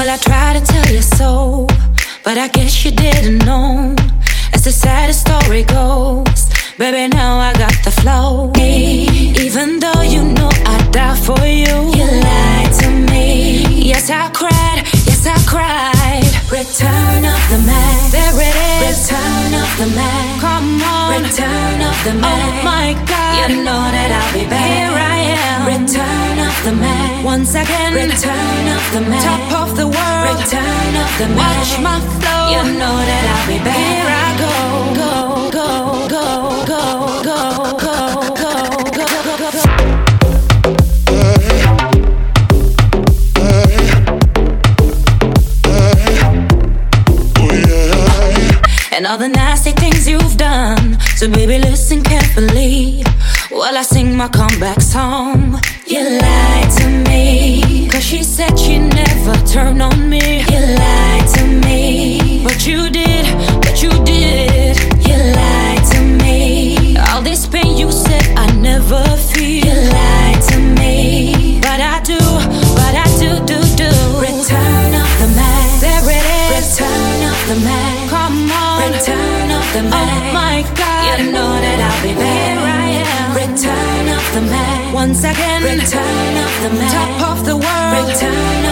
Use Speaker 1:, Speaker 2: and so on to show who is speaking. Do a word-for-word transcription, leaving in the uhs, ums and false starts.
Speaker 1: Well, I try to tell you so, but I guess you didn't know. As the saddest story goes, baby, now I got the flow. Even though you know I'd die for you, you lied to me. Yes, I cried, yes, I cried. Return of the Mac, there it is. Return of the Mac, come on. Return of the Mac, oh my God, you know that I'll be back. Here I am. Return of the Mac, once again. Return of the Mac, top of the world. Return of the Mac, watch my flow. You know that I'll be back. Here I go, go, go, go, go, go, go, go, go, go, go, go. And all the nasty things you've done, so baby listen carefully while I sing my comeback song. You lied to me, cause she said she'd never turn on me. You lied to me, but you did, but you did. You lied to me, all this pain you said I never feel. You lied to me, but I do, but I do, do, do. Return of the Mac, there it is. Return of the Mac, come on. Return of the Mac, oh my God, you know that I'll be back. Here I am. Return of the Mac, once again. Return of the Mac, top of the world. Return